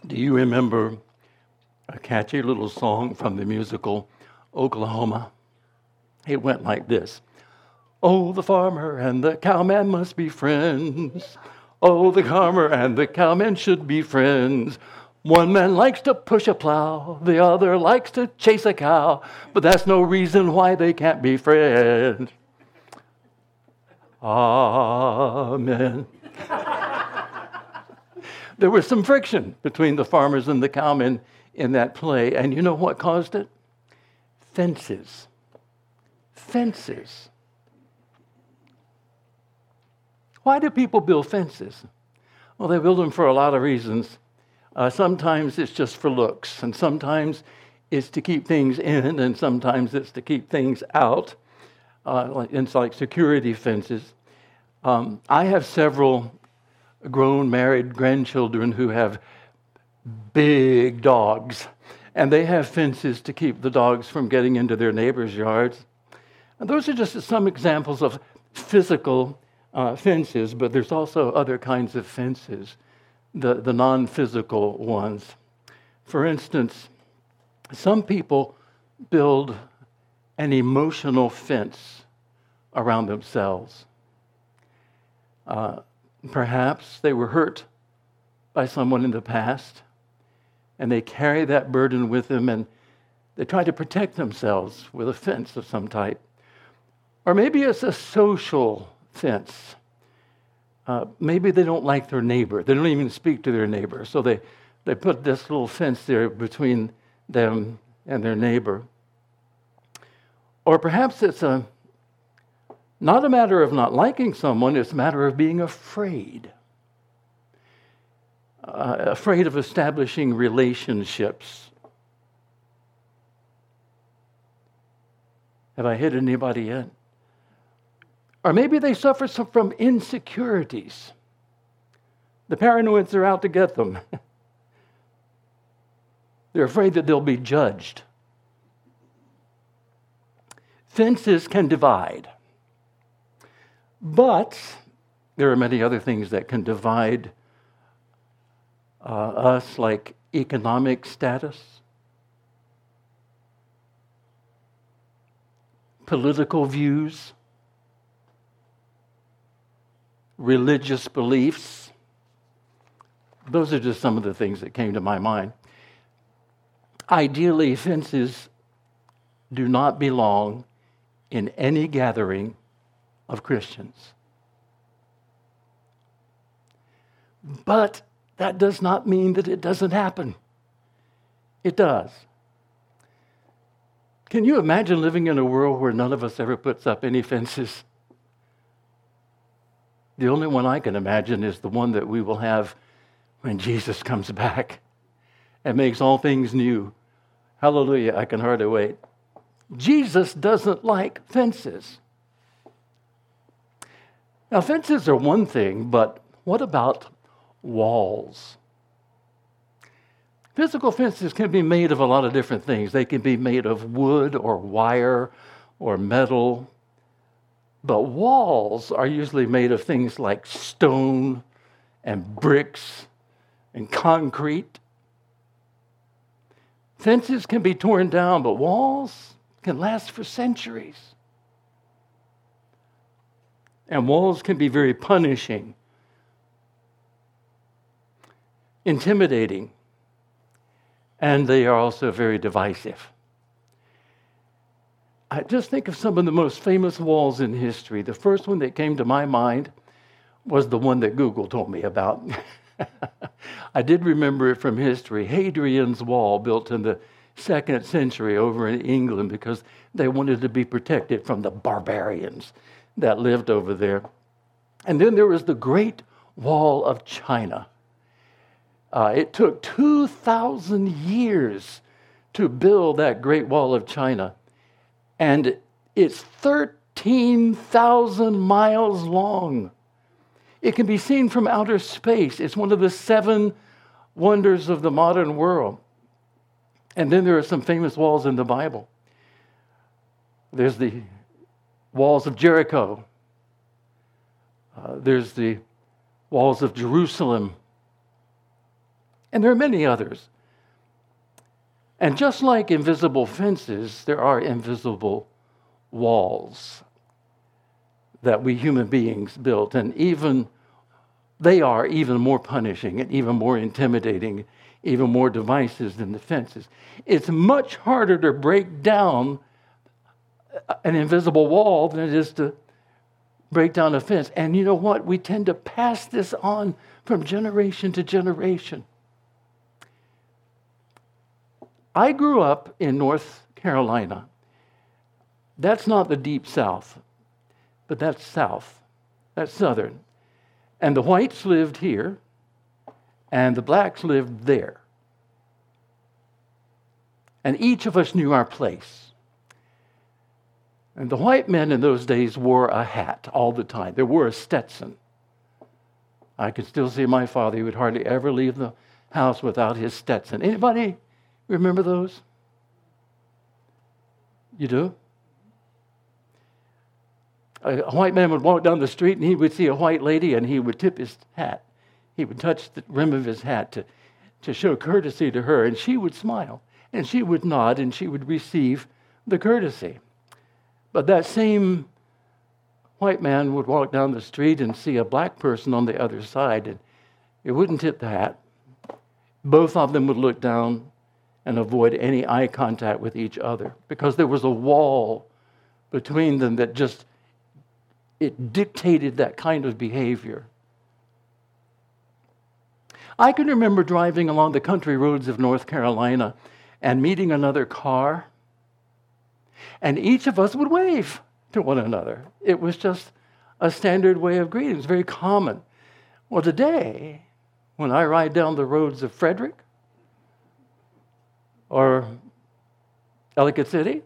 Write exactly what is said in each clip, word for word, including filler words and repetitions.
Do you remember a catchy little song from the musical Oklahoma? It went like this. Oh, the farmer and the cowman must be friends. Oh, the farmer and the cowman should be friends. One man likes to push a plow, the other likes to chase a cow, but that's no reason why they can't be friends. Amen. There was some friction between the farmers and the cowmen in that play, and you know what caused it? Fences. Fences. Why do people build fences? Well, they build them for a lot of reasons. Uh, sometimes it's just for looks, and sometimes it's to keep things in, and sometimes it's to keep things out. Uh, it's like security fences. Um, I have several grown married grandchildren who have big dogs, and they have fences to keep the dogs from getting into their neighbors' yards. And those are just some examples of physical uh, fences, but there's also other kinds of fences, the, the non-physical ones. For instance, some people build an emotional fence around themselves. Uh, perhaps they were hurt by someone in the past, and they carry that burden with them, and they try to protect themselves with a fence of some type. Or maybe it's a social fence. Uh, maybe they don't like their neighbor. They don't even speak to their neighbor, so they, they put this little fence there between them and their neighbor. Or perhaps it's a not a matter of not liking someone, it's a matter of being afraid. Uh, afraid of establishing relationships. Have I hit anybody yet? Or maybe they suffer from insecurities. The paranoids are out to get them. They're afraid that they'll be judged. Fences can divide. But there are many other things that can divide uh, us, like economic status, political views, religious beliefs. Those are just some of the things that came to my mind. Ideally, fences do not belong in any gathering of Christians. But that does not mean that it doesn't happen. It does. Can you imagine living in a world where none of us ever puts up any fences? The only one I can imagine is the one that we will have when Jesus comes back and makes all things new. Hallelujah, I can hardly wait. Jesus doesn't like fences. Now, fences are one thing, but what about walls? Physical fences can be made of a lot of different things. They can be made of wood or wire or metal. But walls are usually made of things like stone and bricks and concrete. Fences can be torn down, but walls can last for centuries. And walls can be very punishing, intimidating, and they are also very divisive. I just think of some of the most famous walls in history. The first one that came to my mind was the one that Google told me about. I did remember it from history. Hadrian's Wall, built in the second century over in England because they wanted to be protected from the barbarians that lived over there. And then there was the Great Wall of China. Uh, it took two thousand years to build that Great Wall of China. And it's thirteen thousand miles long. It can be seen from outer space. It's one of the seven wonders of the modern world. And then there are some famous walls in the Bible. There's the walls of Jericho. Uh, there's the walls of Jerusalem. And there are many others. And just like invisible fences, there are invisible walls that we human beings built. And even they are even more punishing and even more intimidating, even more divisive than the fences. It's much harder to break down an invisible wall than it is to break down a fence. And you know what? We tend to pass this on from generation to generation. I grew up in North Carolina. That's not the deep South, but that's South. That's Southern. And the whites lived here, and the blacks lived there. And each of us knew our place. And the white men in those days wore a hat all the time. They wore a Stetson. I can still see my father. He would hardly ever leave the house without his Stetson. Anybody remember those? You do? A white man would walk down the street and he would see a white lady and he would tip his hat. He would touch the rim of his hat to, to show courtesy to her, and she would smile and she would nod and she would receive the courtesy. But that same white man would walk down the street and see a black person on the other side, and he wouldn't tip the hat. Both of them would look down and avoid any eye contact with each other because there was a wall between them that just, it dictated that kind of behavior. I can remember driving along the country roads of North Carolina and meeting another car, and each of us would wave to one another. It was just a standard way of greeting. It was very common. Well, today, when I ride down the roads of Frederick or Ellicott City,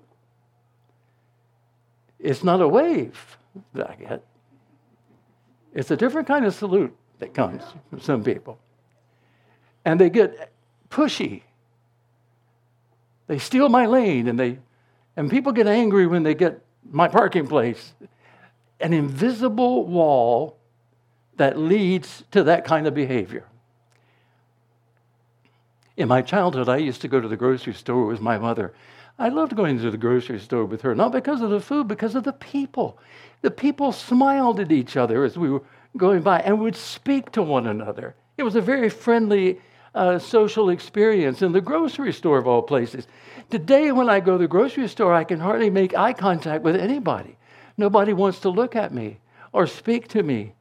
it's not a wave that I get. It's a different kind of salute that comes from some people. And they get pushy. They steal my lane, and they and people get angry when they get my parking place. An invisible wall that leads to that kind of behavior. In my childhood, I used to go to the grocery store with my mother. I loved going to the grocery store with her, not because of the food, because of the people. The people smiled at each other as we were going by and would speak to one another. It was a very friendly uh, social experience in the grocery store of all places. Today, when I go to the grocery store, I can hardly make eye contact with anybody. Nobody wants to look at me or speak to me.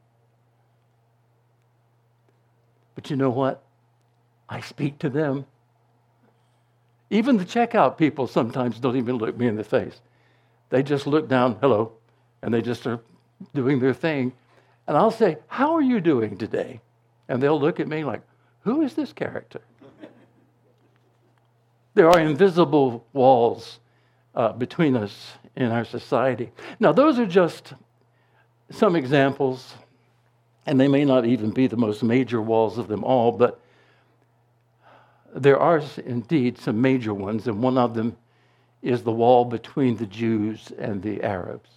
But you know what? I speak to them. Even the checkout people sometimes don't even look me in the face. They just look down, hello, and they just are doing their thing. And I'll say, how are you doing today? And they'll look at me like, who is this character? There are invisible walls uh, between us in our society. Now, those are just some examples, and they may not even be the most major walls of them all, but there are indeed some major ones, and one of them is the wall between the Jews and the Arabs.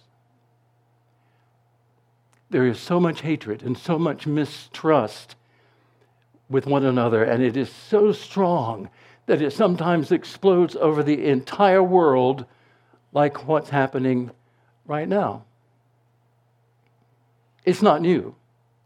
There is so much hatred and so much mistrust with one another, and it is so strong that it sometimes explodes over the entire world, like what's happening right now. It's not new.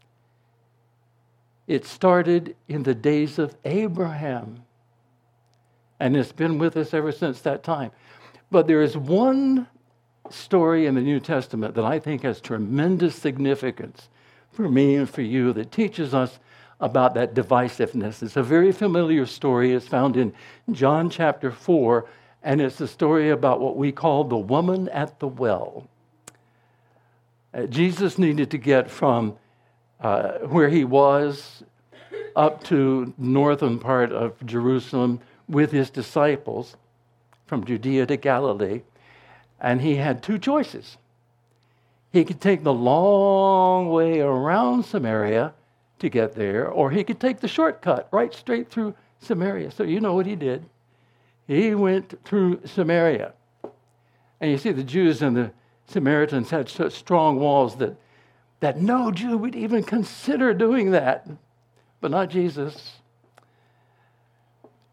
It started in the days of Abraham, and it's been with us ever since that time. But there is one story in the New Testament that I think has tremendous significance for me and for you that teaches us about that divisiveness. It's a very familiar story. It's found in John chapter four, and it's a story about what we call the woman at the well. Uh, Jesus needed to get from uh, where he was up to northern part of Jerusalem with his disciples from Judea to Galilee, and he had two choices. He could take the long way around Samaria to get there, or he could take the shortcut right straight through Samaria. So you know what he did. He went through Samaria. And you see, the Jews and the Samaritans had such strong walls that, that no Jew would even consider doing that, but not Jesus.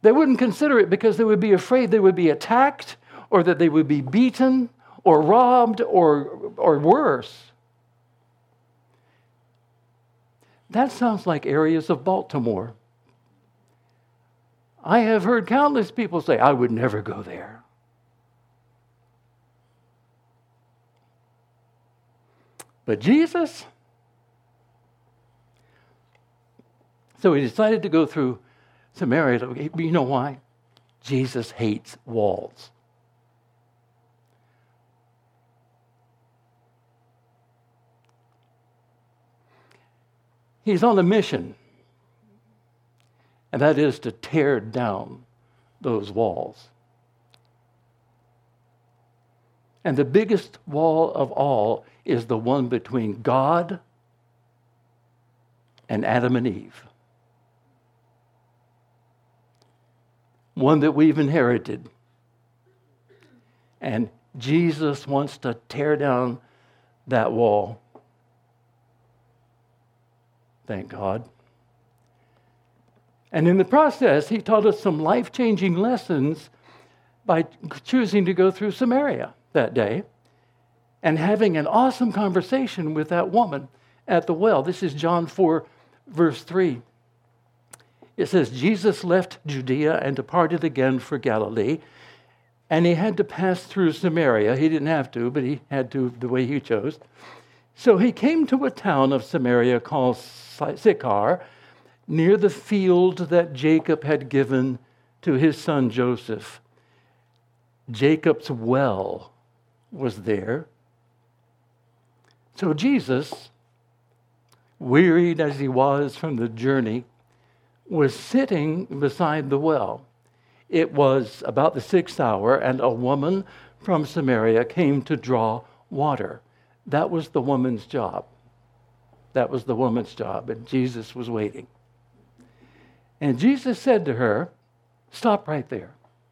They wouldn't consider it because they would be afraid they would be attacked or that they would be beaten or robbed or, or worse. That sounds like areas of Baltimore. I have heard countless people say, I would never go there. But Jesus? So he decided to go through Samaria. You know why? Jesus hates walls. He's on a mission, and that is to tear down those walls. And the biggest wall of all is the one between God and Adam and Eve. One that we've inherited. And Jesus wants to tear down that wall. Thank God. And in the process, he taught us some life-changing lessons by choosing to go through Samaria that day and having an awesome conversation with that woman at the well. This is John four, verse three. It says, Jesus left Judea and departed again for Galilee, and he had to pass through Samaria. He didn't have to, but he had to the way he chose. So he came to a town of Samaria called Sychar, near the field that Jacob had given to his son Joseph. Jacob's well was there. So Jesus, wearied as he was from the journey, was sitting beside the well. It was about the sixth hour, and a woman from Samaria came to draw water. That was the woman's job. That was the woman's job, and Jesus was waiting. And Jesus said to her, stop right there.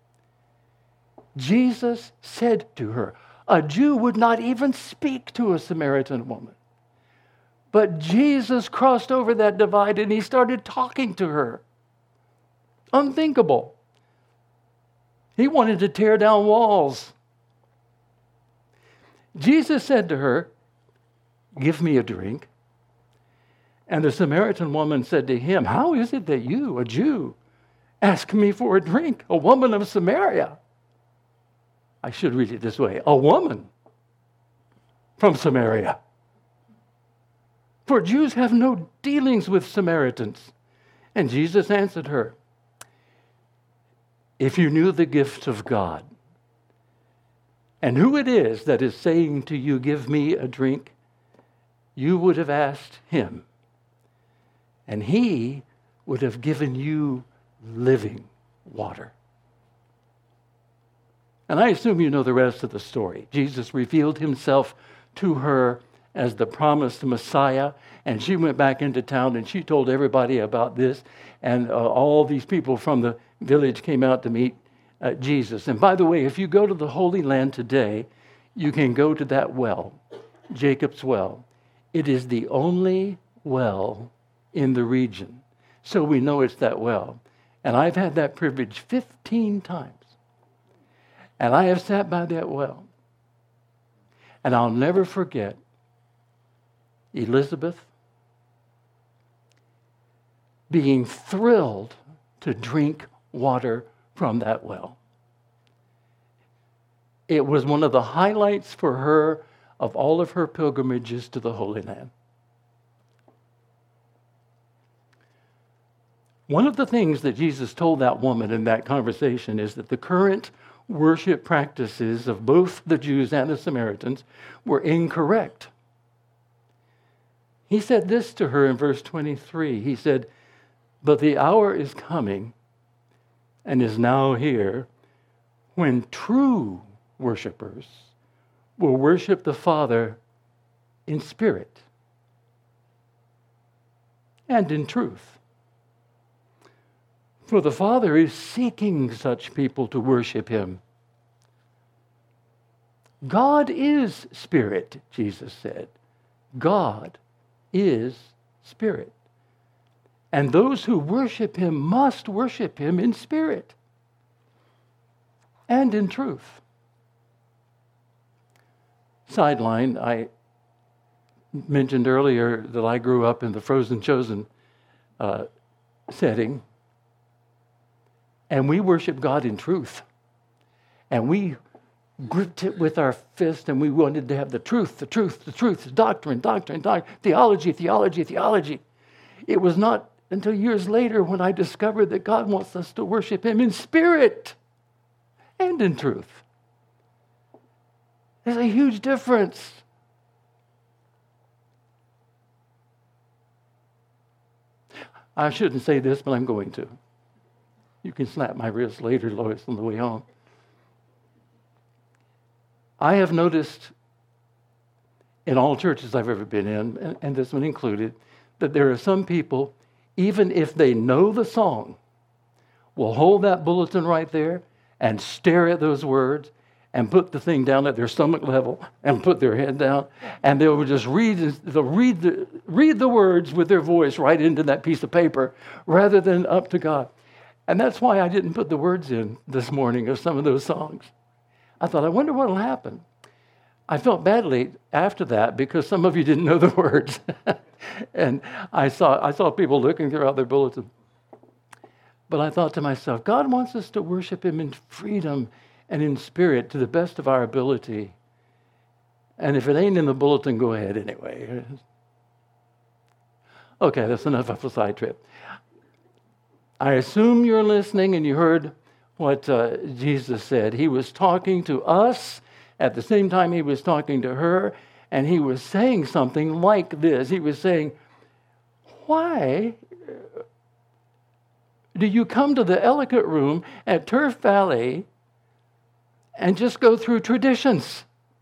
Jesus said to her, a Jew would not even speak to a Samaritan woman. But Jesus crossed over that divide and he started talking to her. Unthinkable. He wanted to tear down walls. Jesus said to her, give me a drink. And the Samaritan woman said to him, how is it that you, a Jew, ask me for a drink, a woman of Samaria? I should read it this way, a woman from Samaria. For Jews have no dealings with Samaritans. And Jesus answered her, if you knew the gift of God, and who it is that is saying to you, give me a drink, you would have asked him, and he would have given you living water. And I assume you know the rest of the story. Jesus revealed himself to her as the promised Messiah, and she went back into town and she told everybody about this, and uh, all these people from the village came out to meet uh, Jesus. And by the way, if you go to the Holy Land today, you can go to that well, Jacob's well. It is the only well in the region, so we know it's that well. And I've had that privilege fifteen times. And I have sat by that well. And I'll never forget Elizabeth being thrilled to drink water from that well. It was one of the highlights for her of all of her pilgrimages to the Holy Land. One of the things that Jesus told that woman in that conversation is that the current worship practices of both the Jews and the Samaritans were incorrect. He said this to her in verse twenty-three. He said, but the hour is coming and is now here when true worshipers will worship the Father in spirit and in truth. For the Father is seeking such people to worship him. God is spirit, Jesus said. God is spirit. And those who worship him must worship him in spirit and in truth. Sideline, I mentioned earlier that I grew up in the Frozen Chosen uh, setting, and we worship God in truth. And we gripped it with our fist, and we wanted to have the truth, the truth, the truth, doctrine, doctrine, doctrine, theology, theology, theology. It was not until years later when I discovered that God wants us to worship him in spirit and in truth. There's a huge difference. I shouldn't say this, but I'm going to. You can slap my wrist later, Lois, on the way home. I have noticed in all churches I've ever been in, and, and this one included, that there are some people, even if they know the song, will hold that bulletin right there and stare at those words and put the thing down at their stomach level and put their head down, and they will just read, they'll read the, read the words with their voice right into that piece of paper rather than up to God. And that's why I didn't put the words in this morning of some of those songs. I thought, I wonder what will happen. I felt badly after that because some of you didn't know the words. And I saw I saw people looking throughout their bulletin. But I thought to myself, God wants us to worship him in freedom and in spirit to the best of our ability. And if it ain't in the bulletin, go ahead anyway. Okay, that's enough of a side trip. I assume you're listening and you heard what uh, Jesus said. He was talking to us at the same time he was talking to her, and he was saying something like this. He was saying, why do you come to the Ellicott Room at Turf Valley and just go through traditions?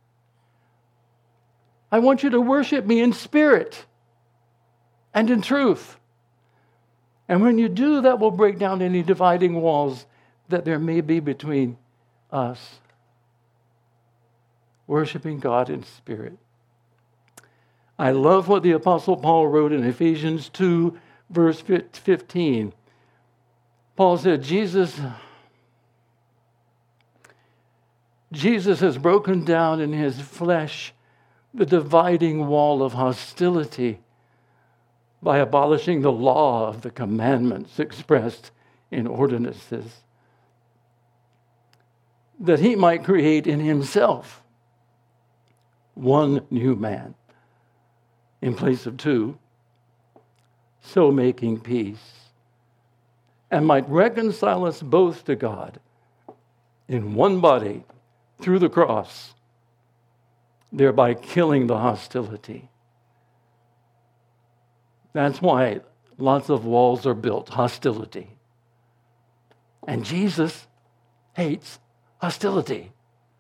I want you to worship me in spirit and in truth. And when you do, that will break down any dividing walls that there may be between us. Worshiping God in spirit. I love what the Apostle Paul wrote in Ephesians two, verse fifteen. Paul said, Jesus, Jesus has broken down in his flesh the dividing wall of hostility by abolishing the law of the commandments expressed in ordinances, that he might create in himself one new man in place of two, so making peace, and might reconcile us both to God in one body through the cross, thereby killing the hostility. That's why lots of walls are built, hostility. And Jesus hates hostility.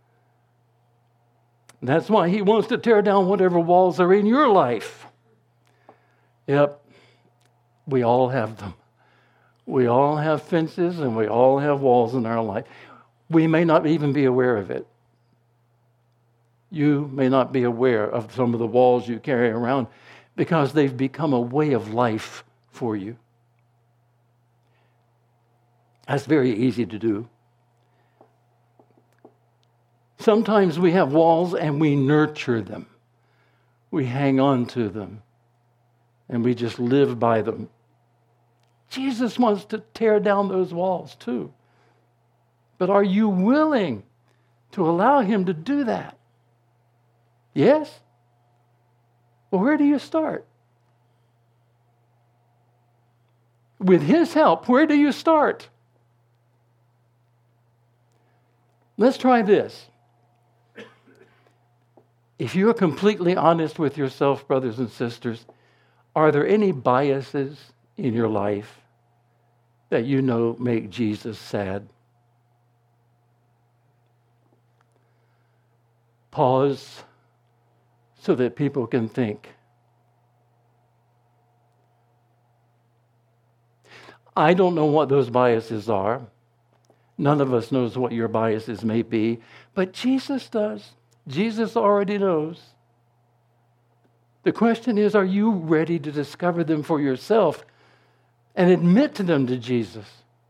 That's why he wants to tear down whatever walls are in your life. Yep, we all have them. We all have fences and we all have walls in our life. We may not even be aware of it. You may not be aware of some of the walls you carry around because they've become a way of life for you. That's very easy to do. Sometimes we have walls and we nurture them. We hang on to them and we just live by them. Jesus wants to tear down those walls too. But are you willing to allow him to do that? Yes? Well, where do you start? With his help, where do you start? Let's try this. If you're completely honest with yourself, brothers and sisters, are there any biases in your life that you know make Jesus sad? Pause so that people can think. I don't know what those biases are. None of us knows what your biases may be, but Jesus does. Jesus already knows. The question is, are you ready to discover them for yourself and admit to them to Jesus.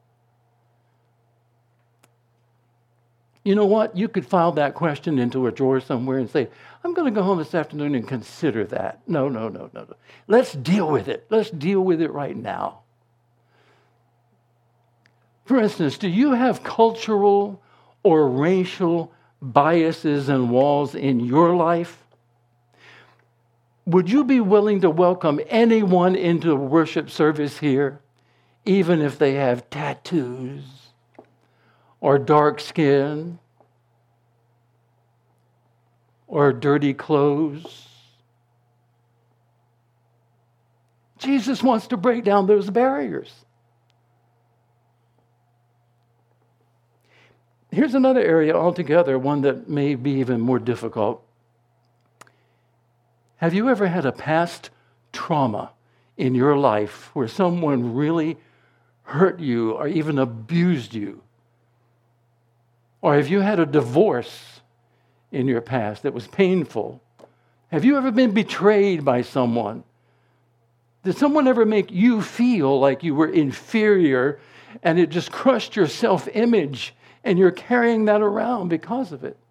You know what? You could file that question into a drawer somewhere and say, I'm going to go home this afternoon and consider that. No, no, no, no, no. Let's deal with it. Let's deal with it right now. For instance, do you have cultural or racial biases and walls in your life? Would you be willing to welcome anyone into a worship service here, even if they have tattoos or dark skin or dirty clothes? Jesus wants to break down those barriers. Here's another area altogether, one that may be even more difficult. Have you ever had a past trauma in your life where someone really hurt you or even abused you? Or have you had a divorce in your past that was painful? Have you ever been betrayed by someone? Did someone ever make you feel like you were inferior and it just crushed your self-image and you're carrying that around because of it?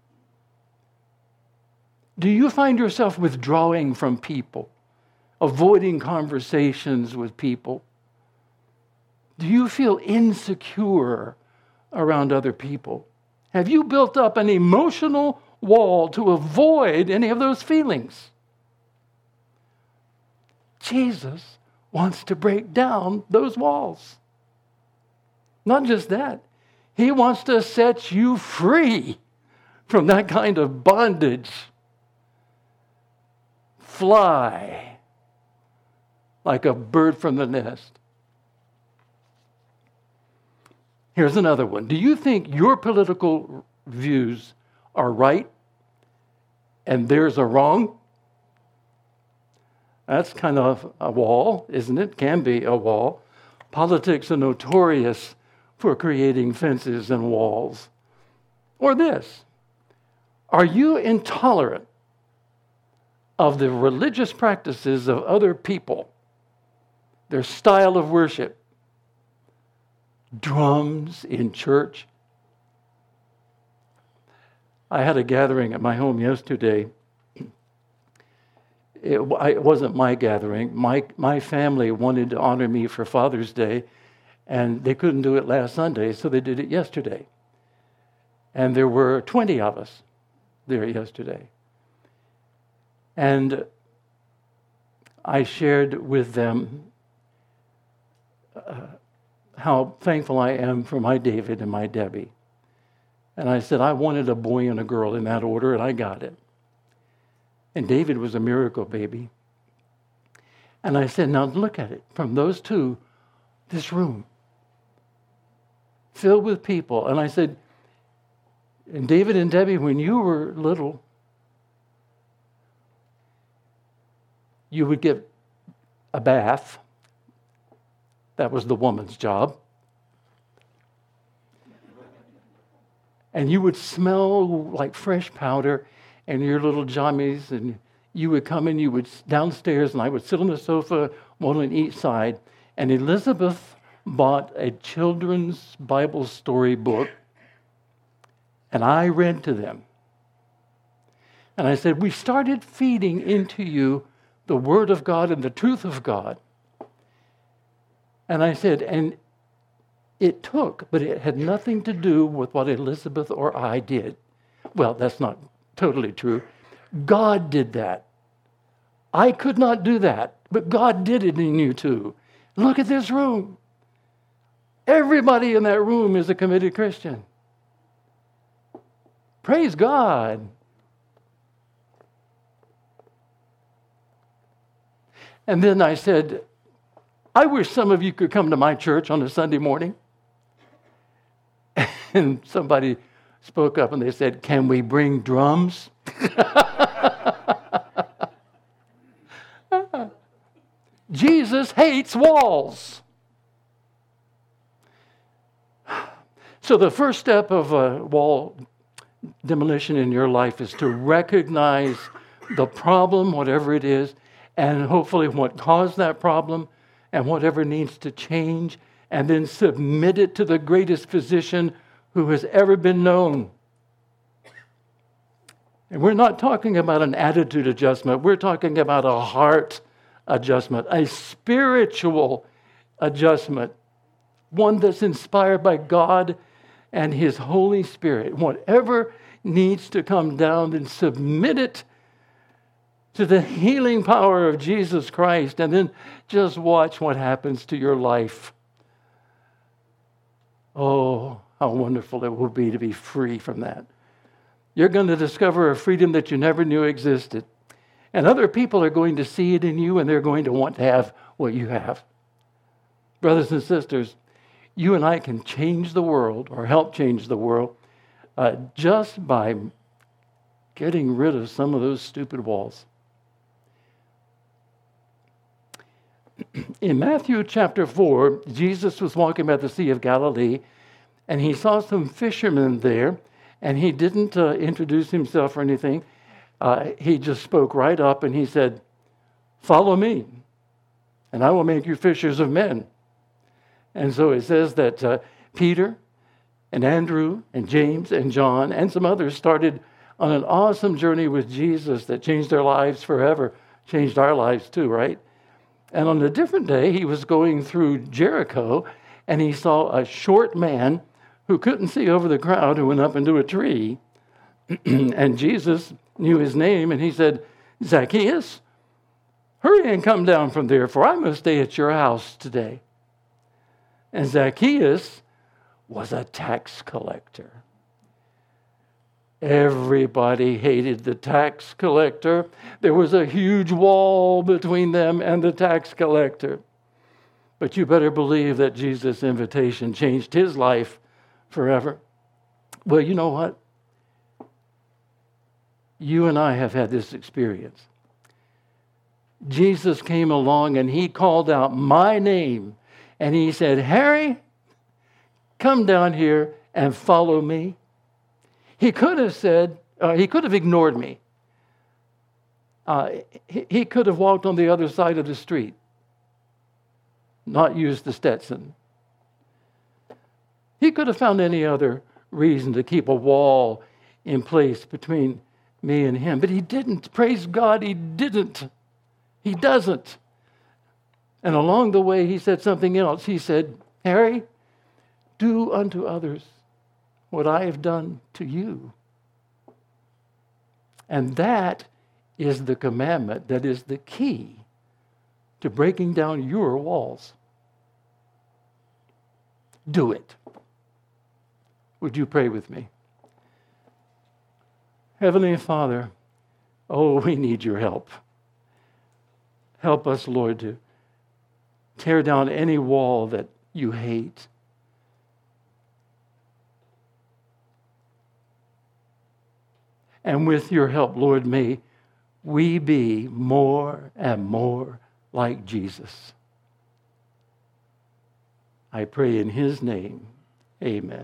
Do you find yourself withdrawing from people, avoiding conversations with people? Do you feel insecure around other people? Have you built up an emotional wall to avoid any of those feelings? Jesus wants to break down those walls. Not just that, he wants to set you free from that kind of bondage. Fly like a bird from the nest. Here's another one. Do you think your political views are right and theirs are wrong? That's kind of a wall, isn't it? Can be a wall. Politics are notorious for creating fences and walls. Or this. Are you intolerant of the religious practices of other people, their style of worship? Drums in church. I had a gathering at my home yesterday. It, it wasn't my gathering. My, my family wanted to honor me for Father's Day, and they couldn't do it last Sunday, so they did it yesterday. And there were twenty of us there yesterday. And I shared with them uh, how thankful I am for my David and my Debbie. And I said, I wanted a boy and a girl in that order, and I got it. And David was a miracle baby. And I said, now look at it. From those two, this room, filled with people. And I said, and David and Debbie, when you were little, you would get a bath. That was the woman's job. And you would smell like fresh powder and your little jammies, and you would come in, you would downstairs, and I would sit on the sofa, one on each side, and Elizabeth bought a children's Bible story book, and I read to them. And I said, we started feeding into you the Word of God and the truth of God. And I said, and it took, but it had nothing to do with what Elizabeth or I did. Well, that's not totally true. God did that. I could not do that, but God did it in you too. Look at this room. Everybody in that room is a committed Christian. Praise God. And then I said, I wish some of you could come to my church on a Sunday morning. And somebody spoke up and they said, can we bring drums? Jesus hates walls. So the first step of a wall demolition in your life is to recognize the problem, whatever it is, and hopefully what caused that problem, and whatever needs to change, and then submit it to the greatest physician who has ever been known. And we're not talking about an attitude adjustment. We're talking about a heart adjustment, a spiritual adjustment, one that's inspired by God and His Holy Spirit. Whatever needs to come down, and submit it to the healing power of Jesus Christ, and then just watch what happens to your life. Oh, how wonderful it will be to be free from that. You're going to discover a freedom that you never knew existed. And other people are going to see it in you, and they're going to want to have what you have. Brothers and sisters, you and I can change the world, or help change the world, uh, just by getting rid of some of those stupid walls. In Matthew chapter four, Jesus was walking by the Sea of Galilee, and he saw some fishermen there, and he didn't uh, introduce himself or anything. Uh, he just spoke right up, and he said, "Follow me, and I will make you fishers of men." And so it says that uh, Peter and Andrew and James and John and some others started on an awesome journey with Jesus that changed their lives forever, changed our lives too, right? And on a different day, he was going through Jericho, and he saw a short man who couldn't see over the crowd, who went up into a tree. And Jesus knew his name, and he said, "Zacchaeus, hurry and come down from there, for I must stay at your house today." And Zacchaeus was a tax collector. Everybody hated the tax collector. There was a huge wall between them and the tax collector. But you better believe that Jesus' invitation changed his life forever. Well, you know what? You and I have had this experience. Jesus came along and he called out my name, and he said, "Harry, come down here and follow me." He could have said, uh, he could have ignored me. Uh, he, he could have walked on the other side of the street, not used the Stetson. He could have found any other reason to keep a wall in place between me and him, but he didn't. Praise God, he didn't. He doesn't. And along the way, he said something else. He said, "Harry, do unto others what I have done to you." And that is the commandment that is the key to breaking down your walls. Do it. Would you pray with me? Heavenly Father, oh, we need your help. Help us, Lord, to tear down any wall that you hate. And with your help, Lord, may we be more and more like Jesus. I pray in his name, amen.